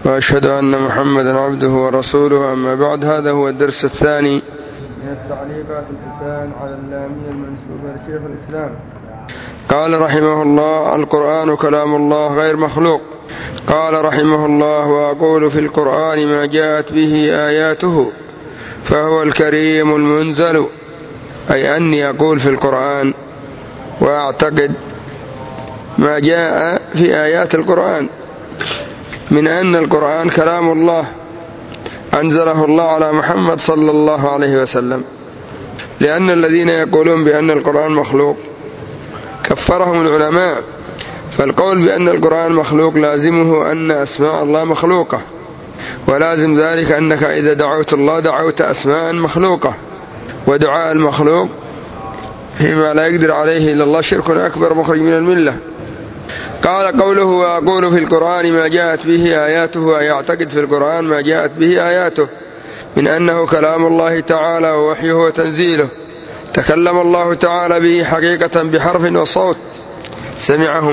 وأشهد أن محمدا عبده ورسوله. أما بعد، هذا هو الدرس الثاني من التعليقات الحسان على اللامية المنسوبة لشيخ الإسلام. قال رحمه الله: القرآن كلام الله غير مخلوق. قال رحمه الله: وأقول في القرآن ما جاءت به آياته فهو الكريم المنزل. أي أني أقول في القرآن وأعتقد ما جاء في آيات القرآن من أن القرآن كلام الله أنزله الله على محمد صلى الله عليه وسلم، لأن الذين يقولون بأن القرآن مخلوق كفرهم العلماء، فالقول بأن القرآن مخلوق لازمه أن أسماء الله مخلوقة، ولازم ذلك أنك إذا دعوت الله دعوت أسماء مخلوقة، ودعاء المخلوق فيما لا يقدر عليه إلا الله شرك أكبر مخرج من الملة. قال قوله: وأقول في القرآن ما جاءت به آياته، أي يعتقد في القرآن ما جاءت به آياته من أنه كلام الله تعالى ووحيه وتنزيله، تكلم الله تعالى به حقيقة بحرف وصوت، سمعه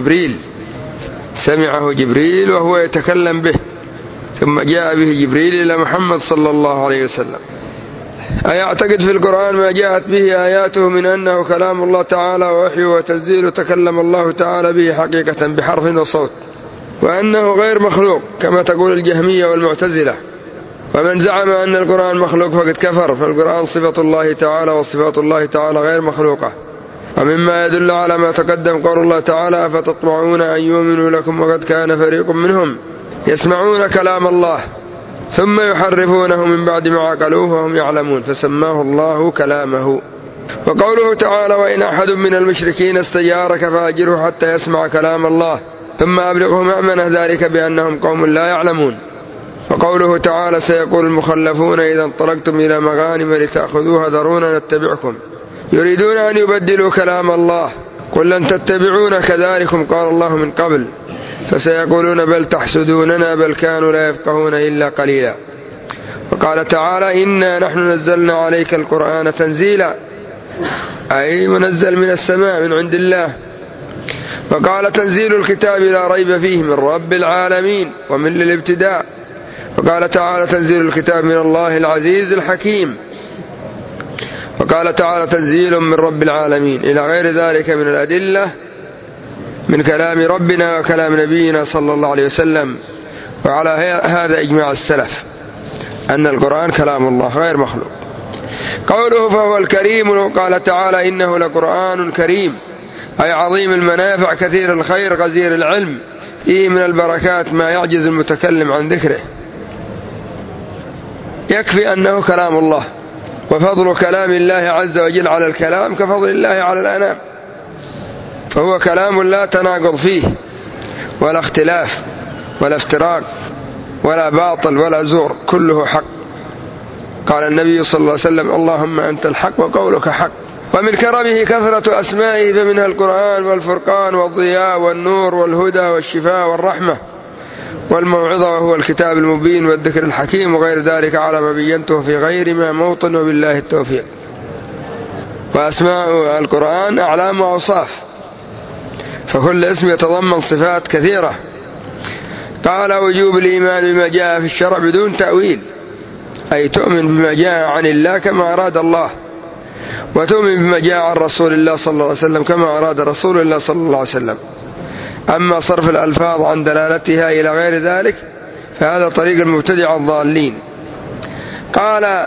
جبريل وهو يتكلم به، ثم جاء به جبريل إلى محمد صلى الله عليه وسلم. أي يعتقد في القرآن ما جاءت به آياته من أنه كلام الله تعالى ووحيه وتنزيله، تكلم الله تعالى به حقيقة بحرف وصوت، وأنه غير مخلوق كما تقول الجهمية والمعتزلة. ومن زعم أن القرآن مخلوق فقد كفر، فالقرآن صفة الله تعالى وصفات الله تعالى غير مخلوقة. ومما يدل على ما تقدم قول الله تعالى: فتطمعون أن يؤمنوا لكم وقد كان فريق منهم يسمعون كلام الله ثم يحرفونه من بعد ما عقلوه وهم يعلمون، فسماه الله كلامه. وقوله تعالى: وإن أحد من المشركين استجارك فأجره حتى يسمع كلام الله ثم أبلغه مأمنه، ذلك بأنهم قوم لا يعلمون. وقوله تعالى: سيقول المخلفون إذا انطلقتم إلى مغانم لتأخذوها ذرونا نتبعكم يريدون أن يبدلوا كلام الله قل لن تتبعون كذلكم قال الله من قبل فسيقولون بل تحسدوننا بل كانوا لا يفقهون إلا قليلا. وقال تعالى: إنا نحن نزلنا عليك القرآن تنزيلا، أي منزل من السماء من عند الله. وقال: تنزيل الكتاب لا ريب فيه من رب العالمين ومن للابتداء. وقال تعالى: تنزيل الكتاب من الله العزيز الحكيم. وقال تعالى: تنزيل من رب العالمين، إلى غير ذلك من الأدلة من كلام ربنا وكلام نبينا صلى الله عليه وسلم. وعلى هذا إجماع السلف أن القرآن كلام الله غير مخلوق. قوله: فهو الكريم. قال تعالى: إنه لقرآن كريم، أي عظيم المنافع كثير الخير غزير العلم، فيه من البركات ما يعجز المتكلم عن ذكره. يكفي أنه كلام الله، وفضل كلام الله عز وجل على الكلام كفضل الله على الأنام، فهو كلام لا تناقض فيه ولا اختلاف ولا افتراق ولا باطل ولا زور، كله حق. قال النبي صلى الله عليه وسلم: اللهم أنت الحق وقولك حق. ومن كرمه كثرة أسمائه، فمنها القرآن والفرقان والضياء والنور والهدى والشفاء والرحمة والموعظة، وهو الكتاب المبين والذكر الحكيم، وغير ذلك على ما بينته في غير ما موطن، وبالله التوفيق. وأسماء القرآن أعلام وأوصاف، فكل اسم يتضمن صفات كثيرة. قال: وجوب الإيمان بما جاء في الشرع بدون تأويل، أي تؤمن بما جاء عن الله كما أراد الله، وتؤمن بما جاء عن رسول الله صلى الله عليه وسلم كما أراد رسول الله صلى الله عليه وسلم. أما صرف الألفاظ عن دلالتها إلى غير ذلك فهذا طريق المبتدع الضالين. قال: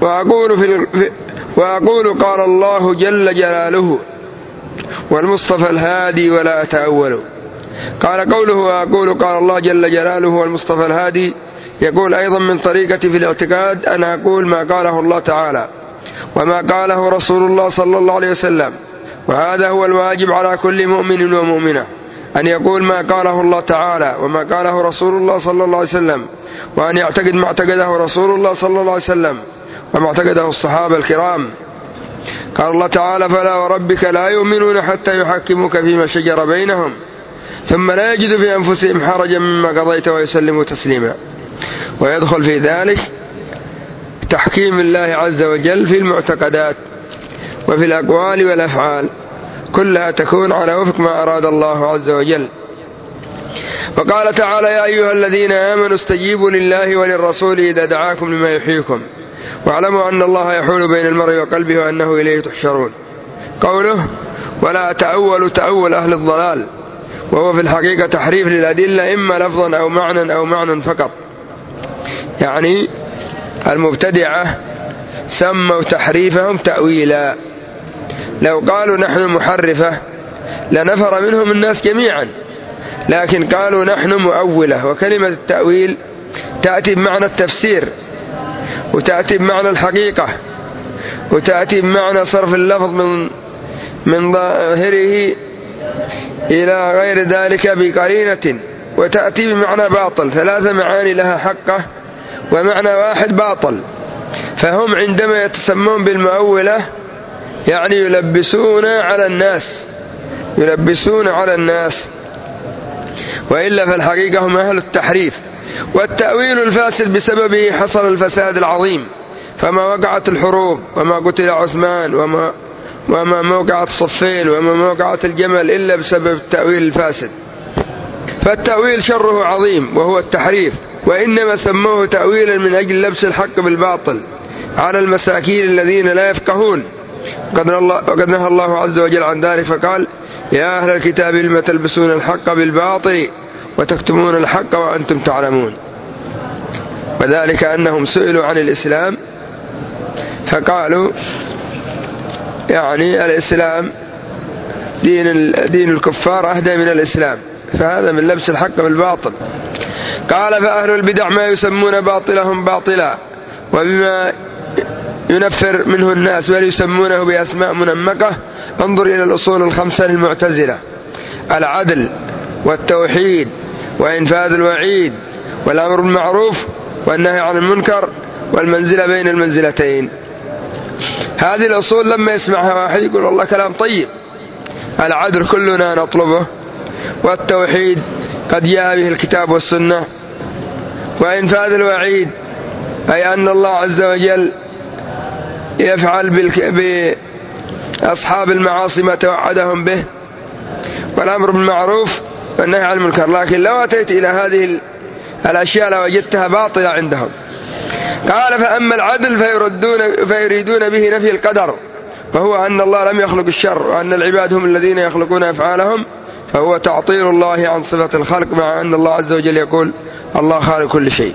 وأقول قال الله جل جلاله والمصطفى الهادي ولا أتأول. قال: قوله وأقول قال الله جل جلاله والمصطفى الهادي، يقول أيضا من طريقتي في الاعتقاد أن أقول ما قاله الله تعالى وما قاله رسول الله صلى الله عليه وسلم، وهذا هو الواجب على كل مؤمن ومؤمنة، أن يقول ما قاله الله تعالى وما قاله رسول الله صلى الله عليه وسلم، وأن يعتقد ما اعتقده رسول الله صلى الله عليه وسلم وما اعتقده الصحابة الكرام. قال الله تعالى: فلا وربك لا يؤمنون حتى يحكموك فيما شجر بينهم ثم لا يجدوا في أنفسهم حرجا مما قضيت ويسلموا تسليما. ويدخل في ذلك تحكيم الله عز وجل في المعتقدات وفي الأقوال والأفعال، كلها تكون على وفق ما أراد الله عز وجل. وقال تعالى: يا أيها الذين آمنوا استجيبوا لله وللرسول إذا دعاكم لما يحييكم واعلموا أن الله يحول بين المرء وقلبه وأنه إليه تحشرون. قوله: ولا تأولوا تأول أهل الضلال، وهو في الحقيقة تحريف للأدلة إما لفظا أو معنى فقط. يعني المبتدعة سموا تحريفهم تأويلا. لو قالوا نحن محرفة لنفر منهم الناس جميعا، لكن قالوا نحن مؤولة. وكلمة التأويل تأتي بمعنى التفسير، وتأتي بمعنى الحقيقة، وتأتي بمعنى صرف اللفظ من ظاهره إلى غير ذلك بقرينة، وتأتي بمعنى باطل. 3 معاني لها حقة ومعنى واحد باطل. فهم عندما يتسمون بالمؤولة يعني يلبسون على الناس، وإلا في الحقيقة هم أهل التحريف. والتأويل الفاسد بسببه حصل الفساد العظيم، فما وقعت الحروب، وما قتل عثمان، وما موقعت صفين، وما موقعت الجمل إلا بسبب التأويل الفاسد. فالتأويل شره عظيم وهو التحريف، وإنما سموه تأويلا من أجل لبس الحق بالباطل على المساكين الذين لا يفقهون. وقد نهى الله عز وجل عن ذلك فقال: يا أهل الكتاب لم تلبسون الحق بالباطل وتكتمون الحق وأنتم تعلمون. وذلك أنهم سئلوا عن الإسلام فقالوا يعني الإسلام دين الكفار أهدى من الإسلام، فهذا من لبس الحق بالباطل. قال: فأهل البدع ما يسمون باطلهم باطلا وبما ينفر منه الناس، بل يسمونه بأسماء منمقة. انظر إلى الأصول 5 للمعتزلة: العدل والتوحيد وإنفاذ الوعيد والأمر بالمعروف والنهي عن المنكر والمنزلة بين المنزلتين. هذه الأصول لما يسمعها واحد يقول والله كلام طيب. العدل كلنا نطلبه، والتوحيد قد جاء به الكتاب والسنة، وإنفاذ الوعيد أي أن الله عز وجل يفعل بأصحاب المعاصي ما توعدهم به، والأمر بالمعروف والنهي عن المنكر. لكن لو أتيت إلى هذه الأشياء لوجدتها باطلة عندهم. قال: فأما العدل فيريدون به نفي القدر، وهو أن الله لم يخلق الشر، وأن العباد هم الذين يخلقون أفعالهم، فهو تعطيل الله عن صفة الخلق، مع أن الله عز وجل يقول: الله خالق كل شيء.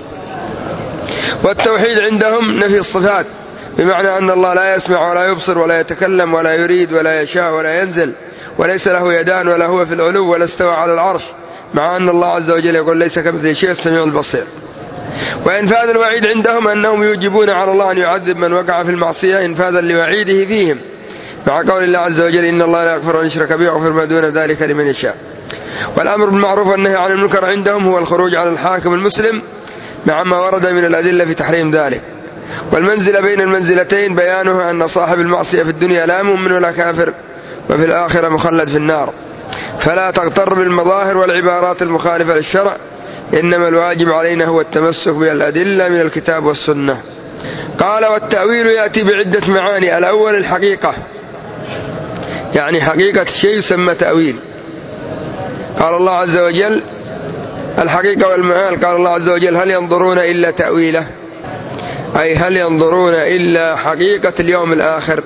والتوحيد عندهم نفي الصفات، بمعنى أن الله لا يسمع ولا يبصر ولا يتكلم ولا يريد ولا يشاء ولا ينزل، وليس له يدان ولا هو في العلو ولا استوى على العرش، مع أن الله عز وجل يقول: ليس كمثله شيء السميع البصير. وإنفاذ الوعيد عندهم أنهم يوجبون على الله أن يعذب من وقع في المعصية إنفاذا لوعيده فيهم، مع قول الله عز وجل: إن الله لا يغفر أن يشرك به ويغفر ما دون ذلك لمن يشاء. والأمر بالمعروف والنهي عن المنكر عندهم هو الخروج على الحاكم المسلم مع ما ورد من الأدلة في تحريم ذلك. والمنزلة بين المنزلتين بيانها أن صاحب المعصية في الدنيا لا مؤمن ولا كافر، وفي الآخرة مخلد في النار. فلا تغتر بالمظاهر والعبارات المخالفة للشرع، إنما الواجب علينا هو التمسك بالأدلة من الكتاب والسنة. قال: والتأويل يأتي بعدة معاني. الأول الحقيقة، يعني حقيقة الشيء يسمى تأويل. قال الله عز وجل الحقيقة والمآل. قال الله عز وجل: هل ينظرون إلا تأويله، أي هل ينظرون إلا حقيقة اليوم الآخر،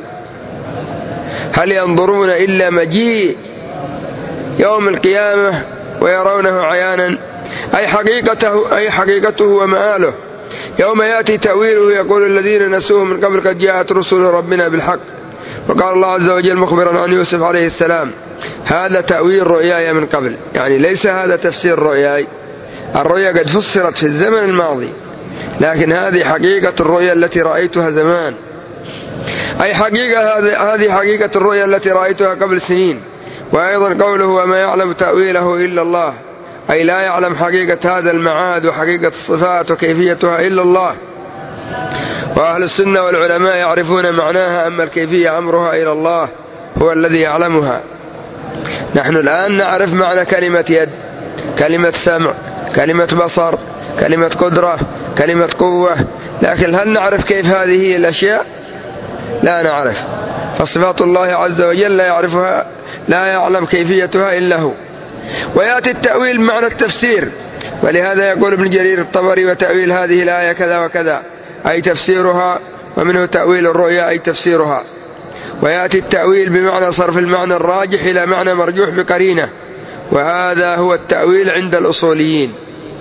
هل ينظرون إلا مجيء يوم القيامة ويرونه عيانا، أي حقيقته ومآله. يوم يأتي تأويله يقول الذين نسوه من قبل: قد جاءت رسل ربنا بالحق. وقال الله عز وجل مخبرا عن يوسف عليه السلام: هذا تأويل رؤياي من قبل، يعني ليس هذا تفسير رؤياي. الرؤيا قد فسرت في الزمن الماضي، لكن هذه حقيقة الرؤيا التي رأيتها زمان، أي هذه حقيقة الرؤيا التي رأيتها قبل سنين. وأيضا قوله: وما يعلم تأويله إلا الله، أي لا يعلم حقيقة هذا المعاد وحقيقة الصفات وكيفيتها إلا الله. وأهل السنة والعلماء يعرفون معناها، أما الكيفية أمرها إلى الله هو الذي يعلمها. نحن الآن نعرف معنى كلمة يد، كلمة سمع، كلمة بصر، كلمة قدرة، كلمة قوة، لكن هل نعرف كيف هذه الأشياء؟ لا نعرف. فصفات الله عز وجل لا يعلم كيفيتها إلا هو. ويأتي التأويل بمعنى التفسير، ولهذا يقول ابن جرير الطبري: وتأويل هذه الآية كذا وكذا، أي تفسيرها، ومنه تأويل الرؤيا أي تفسيرها. ويأتي التأويل بمعنى صرف المعنى الراجح إلى معنى مرجوح بقرينة، وهذا هو التأويل عند الأصوليين.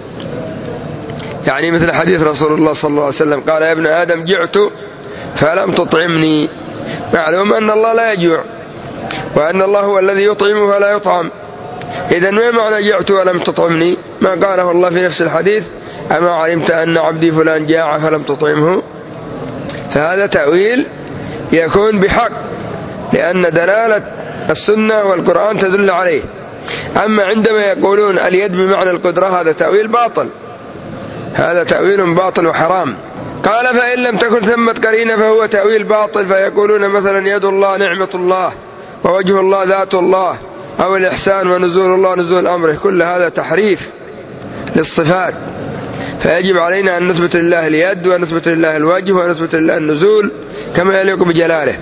يعني مثل حديث رسول الله صلى الله عليه وسلم قال: يا ابن آدم جعت فلم تطعمني. معلوم أن الله لا يجوع، وأن الله هو الذي يطعم فلا يطعم. إذن ما معنى جعت ولم تطعمني؟ ما قاله الله في نفس الحديث: أما علمت أن عبدي فلان جاع فلم تطعمه؟ فهذا تأويل يكون بحق، لأن دلالة السنة والقرآن تدل عليه. أما عندما يقولون اليد بمعنى القدرة، هذا تأويل باطل، هذا تأويل باطل وحرام. قال: فإن لم تكن ثمة قرينة فهو تأويل باطل، فيقولون مثلا يد الله نعمة الله، ووجه الله ذات الله، أو الإحسان ونزول الله نزول أمره. كل هذا تحريف للصفات، فيجب علينا أن نثبت لله اليد، ونثبت لله الوجه، ونثبت لله النزول كما يليق بجلاله.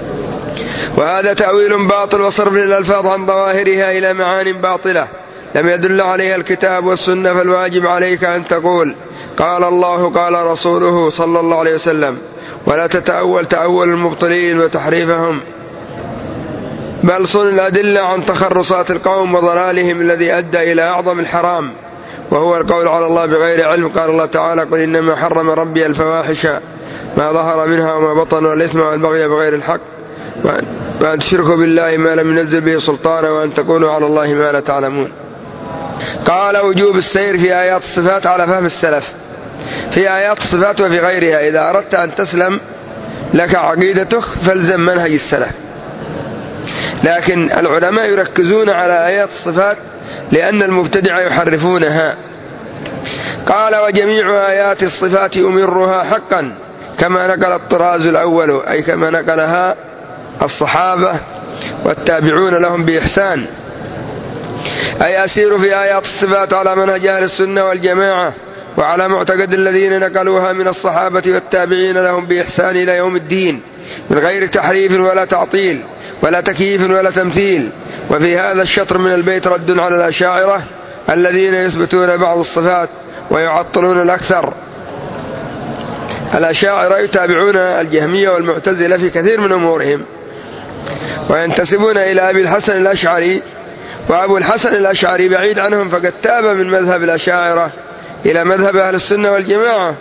وهذا تأويل باطل وصرف للألفاظ عن ظواهرها إلى معان باطلة لم يدل عليها الكتاب والسنة. فالواجب عليك أن تقول: قال الله قال رسوله صلى الله عليه وسلم، ولا تتأول تأول المبطلين وتحريفهم، بل صن الأدلة عن تخرصات القوم وضلالهم الذي أدى إلى أعظم الحرام، وهو القول على الله بغير علم. قال الله تعالى: قل إنما حرم ربي الفواحش ما ظهر منها وما بطن، والإثم والبغي بغير الحق، وأن تشركوا بالله ما لم ينزل به سلطانا، وأن تقولوا على الله ما لا تعلمون. قال: وجوب السير في آيات الصفات على فهم السلف، في آيات الصفات وفي غيرها. إذا أردت أن تسلم لك عقيدتك فالزم منهج السلف. لكن العلماء يركزون على آيات الصفات لأن المبتدع يحرفونها. قال: وجميع آيات الصفات أمرها حقا، كما نقل الطراز الأول، أي كما نقلها الصحابة والتابعون لهم بإحسان. أي أسير في آيات الصفات على منهج أهل السنة والجماعة، وعلى معتقد الذين نقلوها من الصحابة والتابعين لهم بإحسان إلى يوم الدين، من غير تحريف ولا تعطيل ولا تكييف ولا تمثيل. وفي هذا الشطر من البيت رد على الأشاعرة الذين يثبتون بعض الصفات ويعطلون الأكثر. الأشاعرة يتابعون الجهمية والمعتزلة في كثير من أمورهم، وينتسبون إلى أبي الحسن الأشعري، وأبو الحسن الأشعري بعيد عنهم، فقد تاب من مذهب الأشاعرة إلى مذهب أهل السنة والجماعة.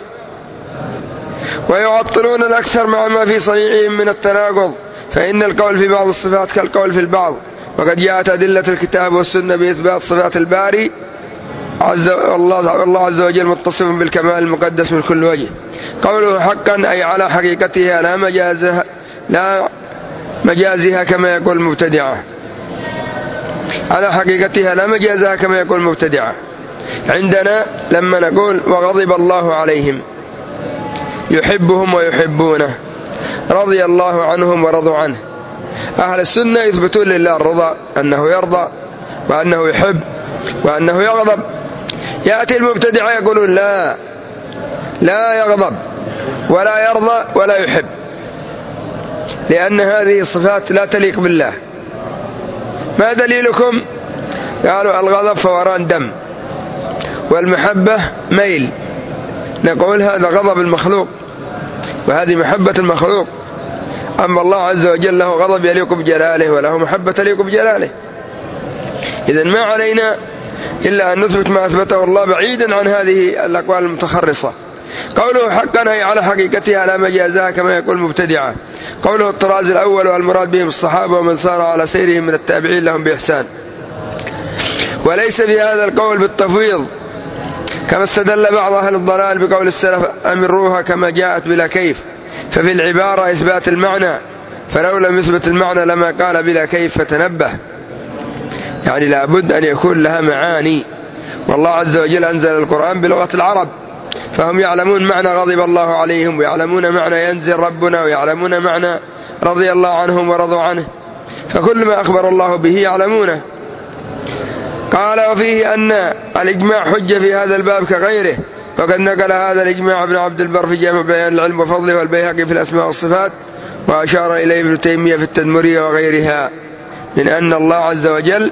ويعطلون الأكثر مع ما في صنيعهم من التناقض، فإن القول في بعض الصفات كالقول في البعض، وقد جاءت أدلة الكتاب والسنة بإثبات صفات الباري الله عز وجل متصف بالكمال المقدس من كل وجه. قوله حقا أي على حقيقتها لا مجازها كما يقول المبتدعة، على حقيقتها لا مجازها كما يقول المبتدعة. عندنا لما نقول وغضب الله عليهم، يحبهم ويحبونه، رضي الله عنهم ورضوا عنه. أهل السنة يثبتون لله الرضا، أنه يرضى وأنه يحب وأنه يغضب. يأتي المبتدع يقولون لا يغضب ولا يرضى ولا يحب، لأن هذه الصفات لا تليق بالله. ما دليلكم؟ قالوا: الغضب فوران دم، والمحبة ميل. نقول هذا غضب المخلوق وهذه محبة المخلوق، أما الله عز وجل له غضب يليق بجلاله وله محبة تليق بجلاله. إذن ما علينا إلا أن نثبت ما أثبته الله بعيدا عن هذه الأقوال المتخرصة. قوله حقا أي على حقيقتها لا مجازها كما يقول المبتدعة. قوله الطراز الأول والمراد بهم الصحابة ومن سار على سيرهم من التابعين لهم بإحسان. وليس في هذا القول بالتفويض كما استدل بعض أهل الضلال بقول السلف: أمروها كما جاءت بلا كيف. ففي العبارة إثبات المعنى، فلو لم يثبت المعنى لما قال بلا كيف. فتنبه، يعني لابد أن يكون لها معاني. والله عز وجل أنزل القرآن بلغة العرب، فهم يعلمون معنى غضب الله عليهم، ويعلمون معنى ينزل ربنا، ويعلمون معنى رضي الله عنهم ورضوا عنه، فكل ما أخبر الله به يعلمونه. قال: وفيه أن الإجماع حجة في هذا الباب كغيره، وقد نقل هذا الإجماع ابن عبد البر في جامع بيان العلم وفضله، والبيهقي في الأسماء والصفات، وأشار إليه ابن تيمية في التدمرية وغيرها، من أن الله عز وجل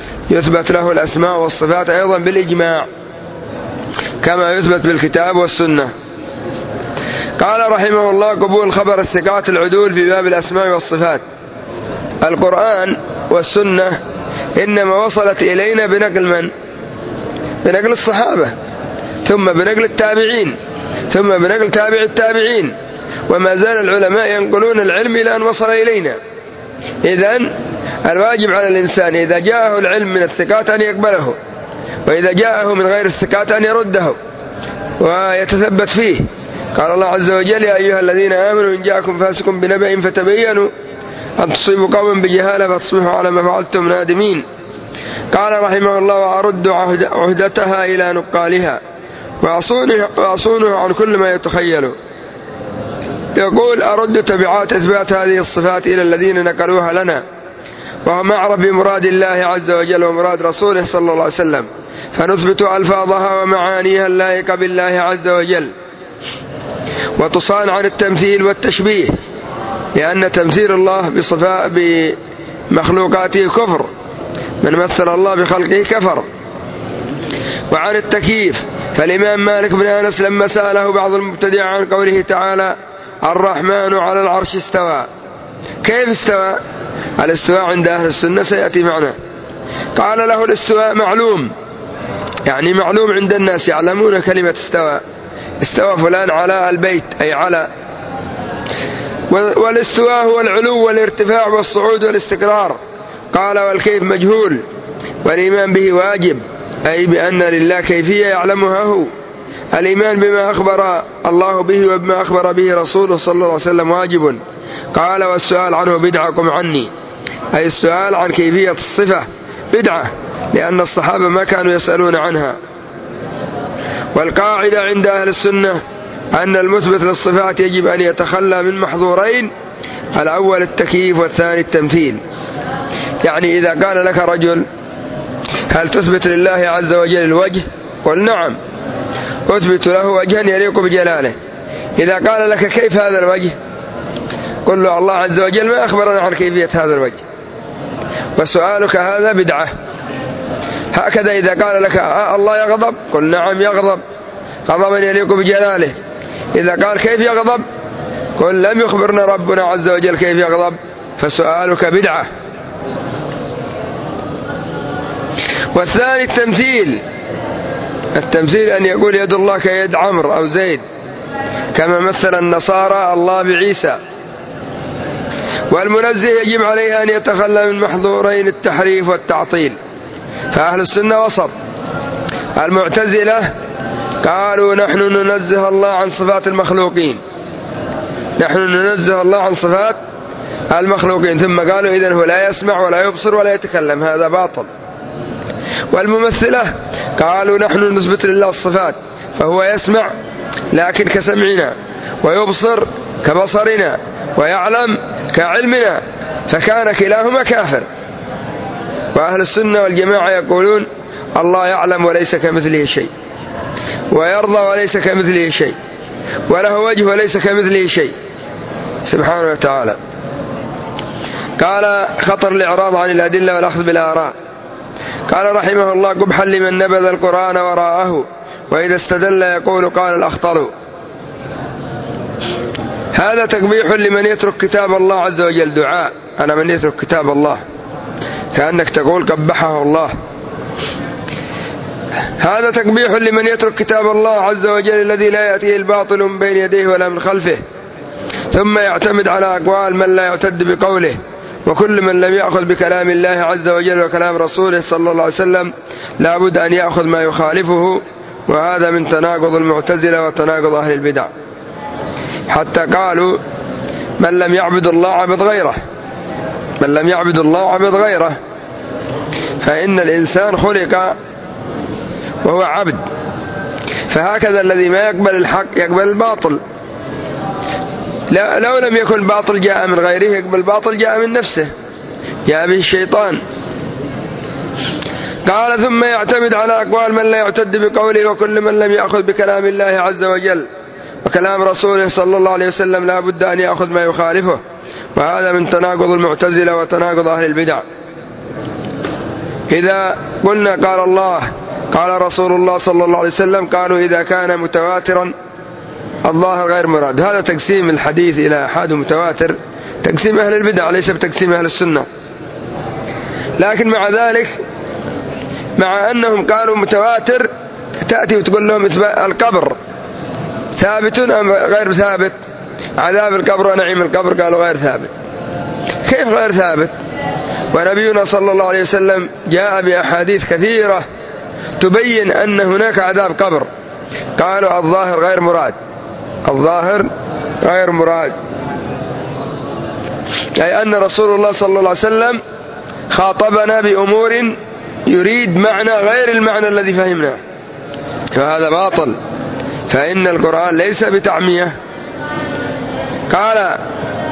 يثبت له الأسماء والصفات أيضا بالإجماع كما يثبت بالكتاب والسنة. قال رحمه الله: قبول خبر الثقات العدول في باب الأسماء والصفات. القرآن والسنة إنما وصلت إلينا بنقل من؟ بنقل الصحابة، ثم بنقل التابعين، ثم بنقل تابع التابعين، وما زال العلماء ينقلون العلم إلى أن وصل إلينا. إذن الواجب على الإنسان إذا جاءه العلم من الثقات أن يقبله، وإذا جاءه من غير الثقات أن يرده ويتثبت فيه. قال الله عز وجل: يا أيها الذين آمنوا إن جاءكم فاسق بنبأ فتبينوا أن تصيبوا قوما بجهالة فتصبحوا على ما فعلتم نادمين. قال رحمه الله: وأرد عهدتها إلى نقالها وأصونه عن كل ما يتخيل. يقول: أرد تبعات إثبات هذه الصفات إلى الذين نقلوها لنا، وهم أعرف بمراد الله عز وجل ومراد رسوله صلى الله عليه وسلم، فنثبت ألفاظها ومعانيها اللائقة بالله عز وجل، وتصان عن التمثيل والتشبيه، لأن تمثيل الله بمخلوقاته كفر، من مثل الله بخلقه كفر. وعن التكييف، فالإمام مالك بن أنس لما سأله بعض المبتدع عن قوله تعالى: الرحمن على العرش استوى، كيف استوى؟ الاستواء عند أهل السنة سيأتي معنا. قال له: الاستواء معلوم، يعني معلوم عند الناس، يعلمون كلمة استوى، استوى فلان على البيت أي على. والاستواء هو العلو والارتفاع والصعود والاستقرار. قال: والكيف مجهول، والإيمان به واجب، أي بأن لله كيفية يعلمها هو. الإيمان بما أخبر الله به وبما أخبر به رسوله صلى الله عليه وسلم واجب. قال: والسؤال عنه بدعكم عني، أي السؤال عن كيفية الصفة بدعة، لأن الصحابة ما كانوا يسألون عنها. والقاعدة عند أهل السنة أن المثبت للصفات يجب أن يتخلى من محظورين: الأول التكييف والثاني التمثيل. يعني إذا قال لك رجل: هل تثبت لله عز وجل الوجه؟ قل: نعم، أثبت له وجها يليق بجلاله. إذا قال لك: كيف هذا الوجه؟ قل له: الله عز وجل ما أخبرنا عن كيفية هذا الوجه، وسؤالك هذا بدعة. هكذا إذا قال لك: الله يغضب؟ قل: نعم يغضب، غضبا يليق بجلاله. إذا قال: كيف يغضب؟ قل: لم يخبرنا ربنا عز وجل كيف يغضب، فسؤالك بدعة. والثاني التمثيل. التمثيل أن يقول يد الله كيد عمرو أو زيد، كما مثل النصارى الله بعيسى. والمنزه يجب عليه أن يتخلى من محظورين: التحريف والتعطيل. فأهل السنة وسط. المعتزلة قالوا: نحن ننزه الله عن صفات المخلوقين، نحن ننزه الله عن صفات المخلوقين، ثم قالوا: إذن هو لا يسمع ولا يبصر ولا يتكلم، هذا باطل. والممثلة قالوا: نحن نثبت لله الصفات، فهو يسمع لكن كسمعنا، ويبصر كبصرنا، ويعلم كعلمنا، فكان كلاهما كافر. وأهل السنة والجماعة يقولون: الله يعلم وليس كمثله شيء، ويرضى وليس كمثله شيء، وله وجه وليس كمثله شيء سبحانه وتعالى. قال: خطر الإعراض عن الأدلة والأخذ بالآراء. قال رحمه الله: قبحا لمن نبذ القرآن وراءه، وإذا استدل يقول قال الأخطل. هذا تقبيح لمن يترك كتاب الله عز وجل، دعاء على من يترك كتاب الله، كأنك تقول قبحه الله. هذا تقبيح لمن يترك كتاب الله عز وجل الذي لا يأتيه الباطل من بين يديه ولا من خلفه، ثم يعتمد على أقوال من لا يعتد بقوله. وكل من لم يأخذ بكلام الله عز وجل وكلام رسوله صلى الله عليه وسلم لا بد أن يأخذ ما يخالفه، وهذا من تناقض المعتزلة وتناقض أهل البدع. حتى قالوا: من لم يعبد الله عبد غيره، من لم يعبد الله عبد غيره، فإن الإنسان خلق وهو عبد، فهكذا الذي ما يقبل الحق يقبل الباطل. لو لم يكن باطل جاء من غيره، يقبل باطل جاء من نفسه، جاء به الشيطان. قال: ثم يعتمد على أقوال من لا يعتد بقوله، وكل من لم يأخذ بكلام الله عز وجل وكلام رسوله صلى الله عليه وسلم لا بد أن يأخذ ما يخالفه، وهذا من تناقض المعتزلة وتناقض أهل البدع. إذا قلنا قال الله قال رسول الله صلى الله عليه وسلم قالوا إذا كان متواترا الظاهر غير مراد. هذا تقسيم الحديث إلى آحاد ومتواتر تقسيم أهل البدع ليس بتقسيم أهل السنة. لكن مع ذلك مع أنهم قالوا متواتر تأتي وتقول لهم القبر ثابت أم غير ثابت؟ عذاب القبر ونعيم القبر قالوا غير ثابت. كيف غير ثابت ونبينا صلى الله عليه وسلم جاء بأحاديث كثيرة تبين أن هناك عذاب قبر؟ قالوا الظاهر غير مراد. الظاهر غير مراد أي أن رسول الله صلى الله عليه وسلم خاطبنا بأمور يريد معنى غير المعنى الذي فهمناه، فهذا باطل، فإن القرآن ليس بتعمية. قال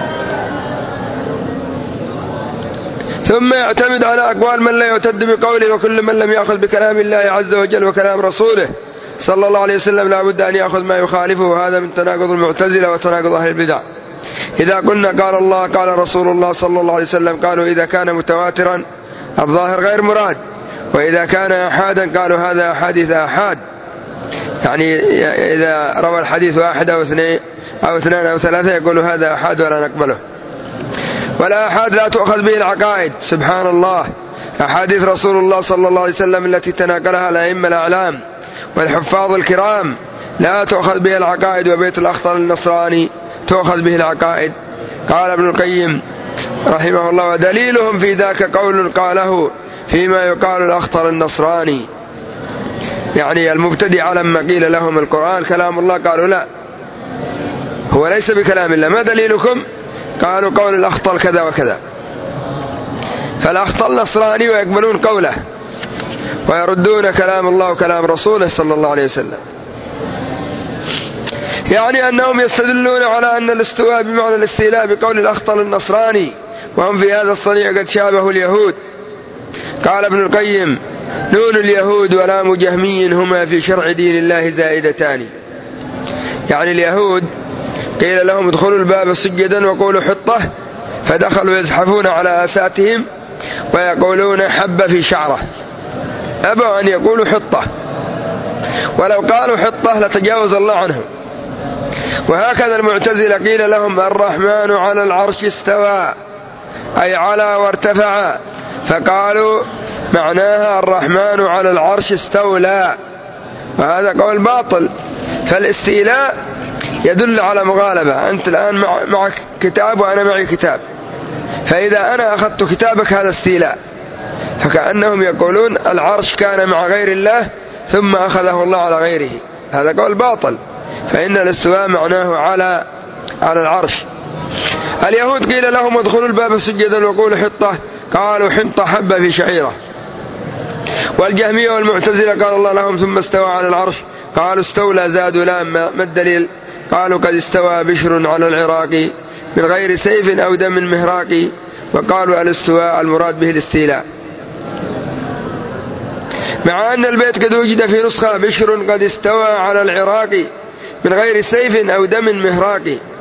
ثم يعتمد على أقوال من لا يعتد بقوله، وكل من لم يأخذ بكلام الله عز وجل وكلام رسوله صلى الله عليه وسلم لا بد أن يأخذ ما يخالفه، وهذا من تناقض المعتزلة وتناقض أهل البدع. إذا قلنا قال الله قال رسول الله صلى الله عليه وسلم قالوا إذا كان متواترا الظاهر غير مراد، وإذا كان أحادا قالوا هذا أحاديث أحاد، يعني إذا روى الحديث واحد أو اثنين أو اثنان أو ثلاثة يقولوا هذا أحاد ولا نقبله. ولا أحاد لا تؤخذ به العقائد. سبحان الله، أحاديث رسول الله صلى الله عليه وسلم التي تناقلها الأئمة الأعلام والحفاظ الكرام لا تؤخذ به العقائد، وبيت الأخطل النصراني تؤخذ به العقائد. قال ابن القيم رحمه الله ودليلهم في ذاك قول قاله فيما يقال الأخطل النصراني، يعني المبتدع لما قيل لهم القرآن كلام الله قالوا لا هو ليس بكلام الله. ما دليلكم؟ قالوا قول الأخطل كذا وكذا. فالأخطل نصراني ويقبلون قوله ويردون كلام الله وكلام رسوله صلى الله عليه وسلم، يعني أنهم يستدلون على أن الاستواء بمعنى الاستيلاء بقول الأخطل النصراني، وهم في هذا الصنيع قد شابهوا اليهود. قال ابن القيم نون اليهود ولام جهمي هما في شرع دين الله زائدتان، يعني اليهود قيل لهم ادخلوا الباب سجدا وقولوا حطة، فدخلوا يزحفون على آساتهم ويقولون حب في شعره، أبوا أن يقولوا حطة، ولو قالوا حطة لتجاوز الله عنهم. وهكذا المعتزلة قيل لهم الرحمن على العرش استوى أي على وارتفع، فقالوا معناها الرحمن على العرش استولى، وهذا قول باطل. فالاستيلاء يدل على مغالبة، أنت الآن معك كتاب وأنا معي كتاب، فإذا أنا أخذت كتابك هذا استيلاء، فكأنهم يقولون العرش كان مع غير الله ثم أخذه الله على غيره، هذا قول باطل، فإن الاستواء معناه على العرش. اليهود قيل لهم ادخلوا الباب سجدا وقولوا حطة، قالوا حنطة حبة في شعيرة. والجهمية والمعتزلة قال الله لهم ثم استوى على العرش، قالوا استولى زادوا لام، ما الدليل؟ قالوا قد استوى بشر على العراق من غير سيف أو دم مهراق، وقالوا الاستواء المراد به الاستيلاء، مع أن البيت قد وجد في نسخة بشر قد استوى على العراق من غير سيف أو دم مهراق.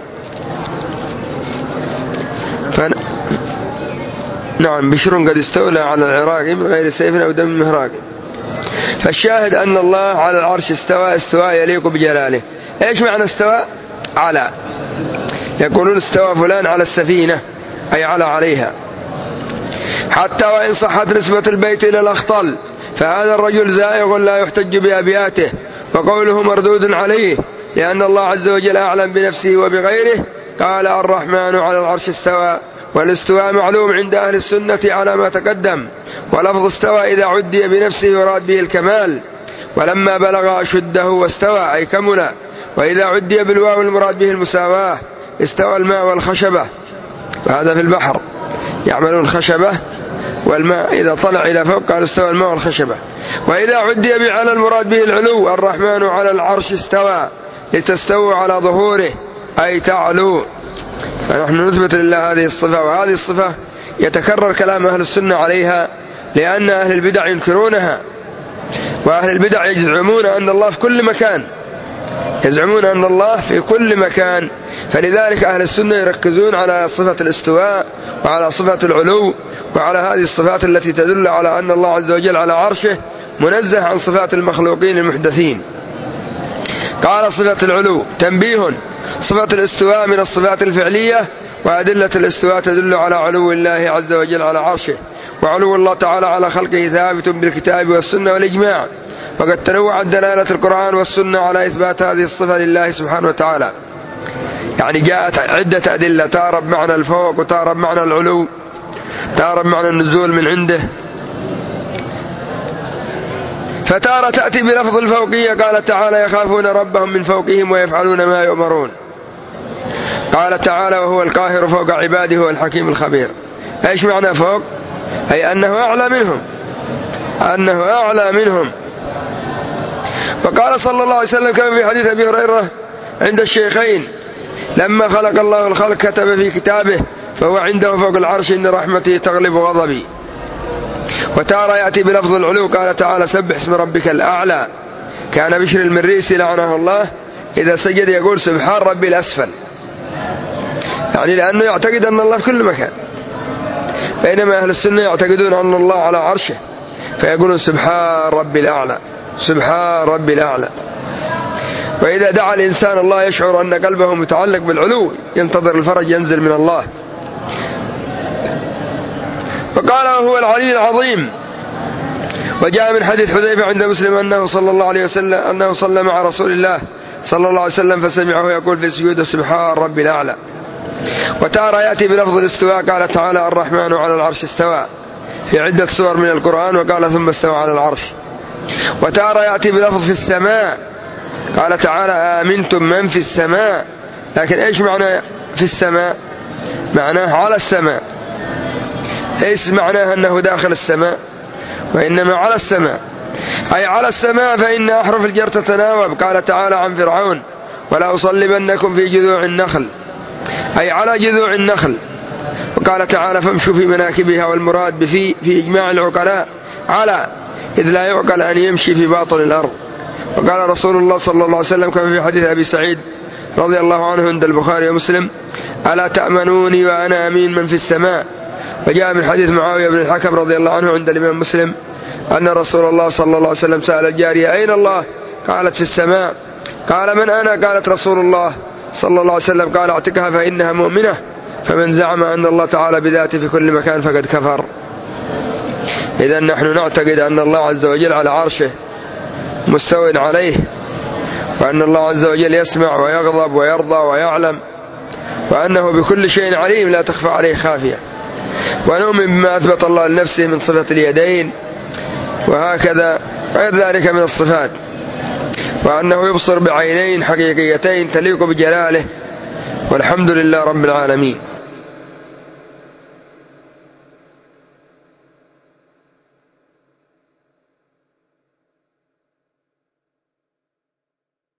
نعم بشر قد استولى على العراق من غير سيف أو دم مهراق. فالشاهد أن الله على العرش استوى استواء يليق بجلاله. إيش معنى استوى؟ على، يقولون استوى فلان على السفينة أي عليها، حتى وإن صحت نسبة البيت إلى الأخطل فهذا الرجل زائغ لا يحتج بأبياته، وقوله مردود عليه، لأن الله عز وجل أعلم بنفسه وبغيره. قال الرحمن على العرش استوى، والاستواء معلوم عند أهل السنة على ما تقدم، ولفظ استوى إذا عدي بنفسه يراد به الكمال، ولما بلغ أشده واستوى أي كمل، وإذا عدي بالواو المراد به المساواة، استوى الماء والخشبة، وهذا في البحر يعملون خشبة والماء إذا طلع إلى فوق قال استوى الماء والخشبة. وإذا عدي بعلى المراد به العلو، الرحمن على العرش استوى لتستووا على ظهوره أي تعلو. فنحن نثبت لله هذه الصفة، وهذه الصفة يتكرر كلام أهل السنة عليها، لأن أهل البدع ينكرونها، وأهل البدع يزعمون أن الله في كل مكان، يزعمون أن الله في كل مكان. فلذلك أهل السنة يركزون على صفة الاستواء وعلى صفة العلو، وعلى هذه الصفات التي تدل على أن الله عز وجل على عرشه منزه عن صفات المخلوقين المحدثين. قال صفة العلو تنبيه: صفة الاستواء من الصفات الفعلية، وأدلة الاستواء تدل على علو الله عز وجل على عرشه، وعلو الله تعالى على خلقه ثابت بالكتاب والسنة والإجماع، وقد تنوعت دلالة القرآن والسنة على إثبات هذه الصفة لله سبحانه وتعالى. يعني جاءت عدة أدلة، تارة بمعنى الفوق، وتارة بمعنى العلو، تارة بمعنى النزول من عنده، فتارة تأتي بلفظ الفوقية. قال تعالى: يخافون ربهم من فوقهم ويفعلون ما يؤمرون. قال تعالى: وهو القاهر فوق عباده هو الحكيم الخبير. ايش معنى فوق؟ أي أنه أعلى منهم، أنه أعلى منهم. وقال صلى الله عليه وسلم كما في حديث أبي هريرة عند الشيخين: لما خلق الله الخلق كتب في كتابه فهو عنده فوق العرش إن رحمته تغلب غضبي. وتارة يأتي بلفظ العلو. قال تعالى: سبح اسم ربك الأعلى. كان بشر المريسي لعنه الله إذا سجد يقول: سبحان ربي الأسفل، يعني لأنه يعتقد أن الله في كل مكان، بينما أهل السنة يعتقدون أن الله على عرشه فيقولون: سبحان ربي الأعلى، سبحان ربي الأعلى. وإذا دعا الإنسان الله يشعر أن قلبه متعلق بالعلو، ينتظر الفرج ينزل من الله. وقال: وهو العلي العظيم. وجاء من حديث حذيفة عند مسلم أنه صلى الله عليه وسلم أنه صلى مع رسول الله صلى الله عليه وسلم فسمعه يقول في السجود: سبحان ربي الأعلى. وتارة يأتي بلفظ الاستواء. قال تعالى: الرحمن على العرش استوى في عدة سور من القرآن، وقال: ثم استوى على العرش. وتارة يأتي بلفظ في السماء. قال تعالى: آمنتم من في السماء. لكن ايش معنى في السماء؟ معناه على السماء، ليس معناه أنه داخل السماء، وإنما على السماء، أي على السماء، فإن أحرف الجر تتناوب. قال تعالى عن فرعون: ولا أصلبنكم في جذوع النخل، أي على جذوع النخل. وقال تعالى: فامشوا في مناكبها، والمراد في إجماع العقلاء على، إذ لا يعقل أن يمشي في باطن الأرض. وقال رسول الله صلى الله عليه وسلم كما في حديث أبي سعيد رضي الله عنه عند البخاري ومسلم: ألا تأمنوني وأنا أمين من في السماء. وجاء من حديث معاوية بن الحكم رضي الله عنه عند الإمام مسلم أن رسول الله صلى الله عليه وسلم سأل الجارية: أين الله؟ قالت: في السماء. قال: من أنا؟ قالت: رسول الله صلى الله عليه وسلم. قال: اعتقها فإنها مؤمنة. فمن زعم أن الله تعالى بذاته في كل مكان فقد كفر. إذن نحن نعتقد أن الله عز وجل على عرشه مستو عليه، وأن الله عز وجل يسمع ويغضب ويرضى ويعلم، وأنه بكل شيء عليم لا تخفى عليه خافية. ونؤمن بما أثبت الله لنفسه من صفة اليدين وهكذا غير ذلك من الصفات، وأنه يبصر بعينين حقيقيتين تليق بجلاله. والحمد لله رب العالمين.